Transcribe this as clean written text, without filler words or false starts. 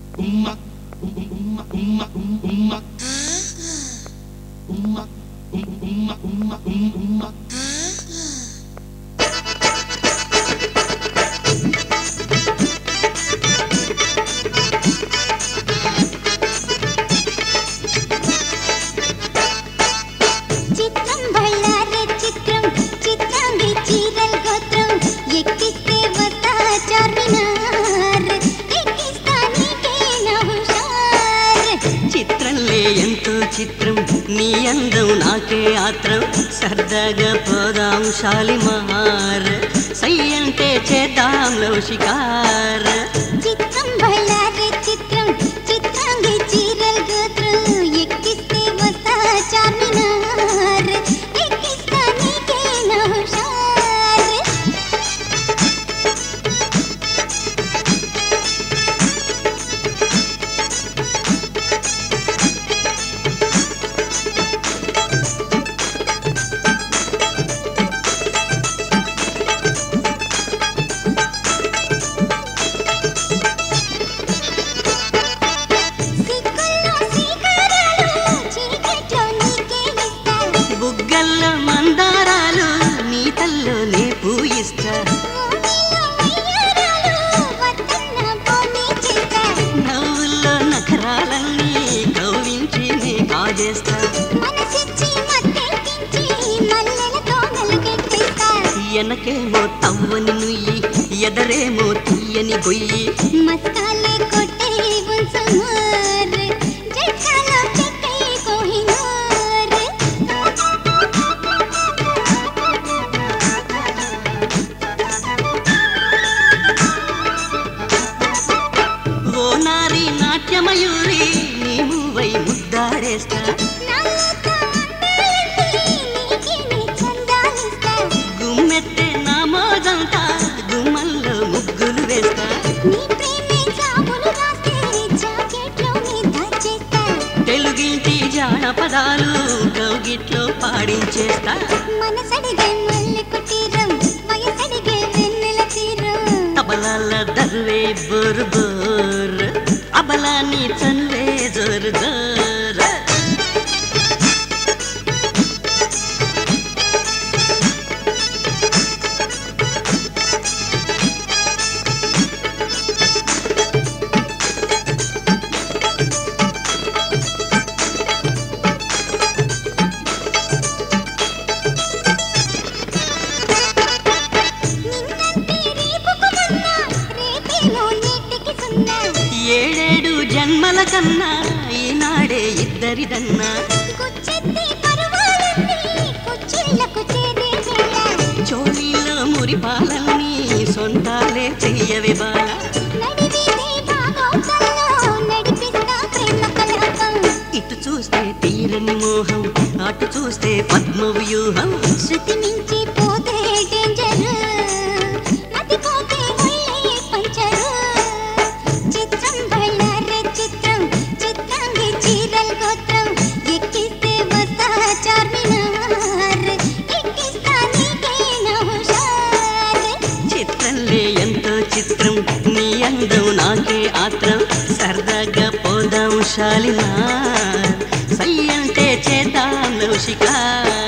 చిత్రం నీ అందం నాకే ఆత్రం సరదాగా పోదాం షాలిమార్ సై అంటే చేద్దాం లవ్ షికార్ చిత్రం బళ్ళారే చిత్రం చిత్రాంగి చీరల్ గోత్రం ఎక్కిస్తే వస్తా చార్మినార్ ఎక్కిస్తా నీకే నా హుషార్ బుగ్గల్లో మందారాలు నీ తల్లోనే పూయిస్తా నవ్వుల్లో నఖరాలన్నీ కవ్వించి నీ కాజేస్తా ఎనకేమో తవ్వని నుయ్యి ఎదరేమో తీయని గొయ్యి మస్కాలే కొట్టే ఉన్సమార్ జట్కాలో చెక్కే కోహినూర్ ఓ నారి నాట్యమయూరి నీ మూవై ముద్దాడేస్తా గుమ్మెత్తే నా మోజంతా గుమ్మల్లో ముగ్గులు వేస్తా తెలుగింటి జానపదాలు కౌగిట్లో పాడించేస్తా తబలాల దర్వే బోర్ బోర్ అబలాని చన్వే జోర్ జోర్ ఏడేడు జన్మల కన్నా ఈనాడే ఇద్దరిదన్నా చోళీలో మురిపాలన్నీ సొంతాలే చెయ్యవే బాల ఇటు చూస్తే తీరని మోహం అటు చూస్తే పద్మ వ్యూహం శృతి మించి పోతే డేంజర్ మతి పోతే ఒళ్ళే పంచరు చిత్రం బళ్ళారే చిత్రం చిత్రాంగి చీరల్ గోత్రం ఎక్కిస్తే వస్తా చార్మినార్ ఎక్కిస్తా నీకే నా హుషార్ చిత్రంలే ఎంతో చిత్రం నీ అందం నాకే ఆత్రం సరదాగా పోదాం షాలిమార్ సై అంటే చేద్దాం లవ్ షికార్